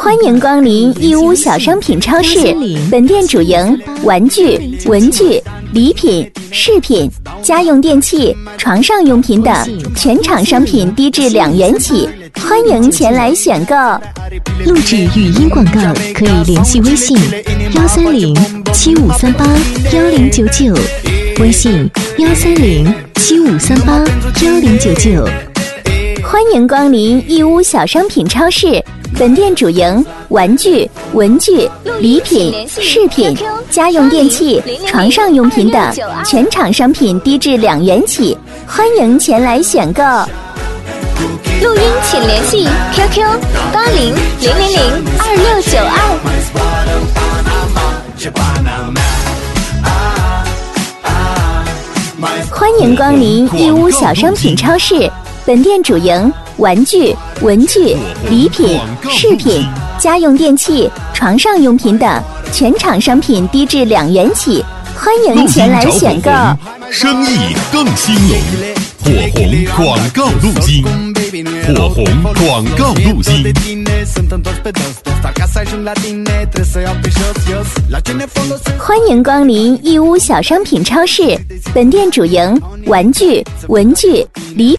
欢迎光临义乌小商品超市，本店主营玩具、文具、礼品、饰品、家用电器、床上用品等，全场商品低至2元起，欢迎前来选购。 录制语音广告可以联系微信13075381099，微信13075381099。 欢迎光临义乌小商品超市，本店主营玩具、文具、礼品、饰品、家用电器、床上用品等，全场商品低至2元起，欢迎前来选购。 录音请联系 QQ8000022692。 欢迎光临义乌小商品超市，本店主营玩具、文具、礼品、饰品、家用电器、床上用品等，全场商品低至2元起，欢迎前来选购。 生意更兴隆，火红广告路径，火红广告路径。 欢迎光临义乌小商品超市，本店主营玩具、文具、礼